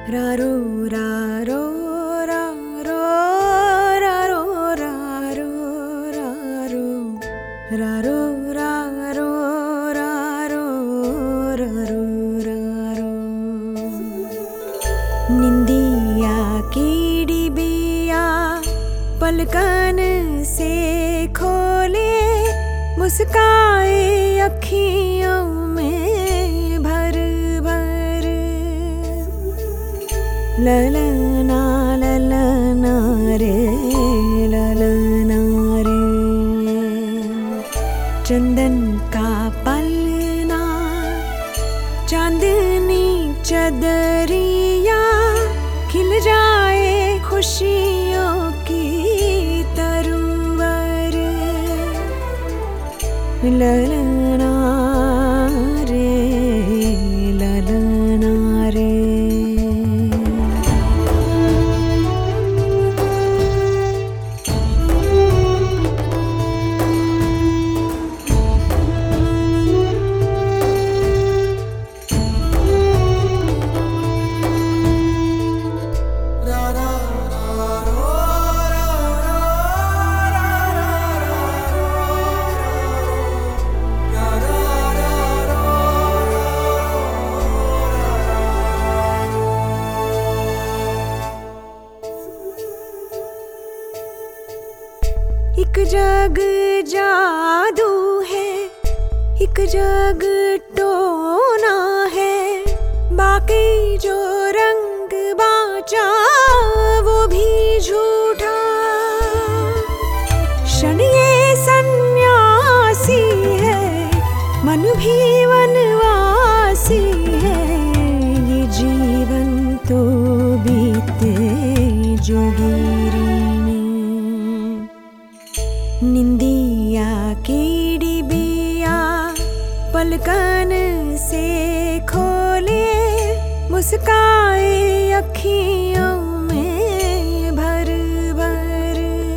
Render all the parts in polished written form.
रारो रारो रारो रारो रारो रारो रारो रारो रारो रारो रारो निंदिया कीड़ी बिया पलकन से खोले मुस्काए अखियों में भर भर ललना ललना रे ललना रे चंदन का पलना चांदनी चदरिया खिल जाए खुशियों की तरुवर ललना रे ललना रे एक जग जादू है, एक जग टोना है, बाकी जो रंग बाचा वो भी झूठा। क्षण ये सन्यासी है, मन भी वनवासी है, ये जीवन तो बीते जोगिरी में। निंदिया कीड़ी बिया पलकन से खोले मुस्काए अखियों में भर भर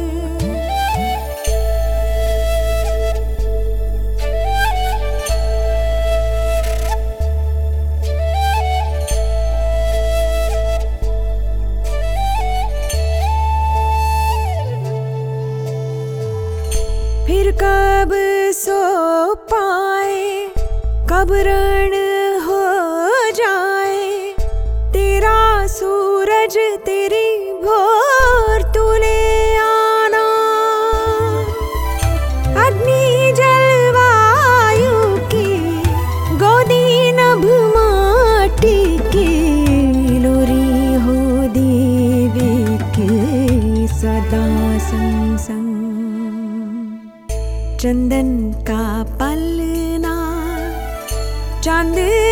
फिर कब सो पाए, कब रण हो जाए, तेरा सूरज तेरी भोर तू ले आना। अग्नि जलवायु की गोदी नभ माटी की, लोरी हो देवी के सदा संग संग। चंदन का पलना चांद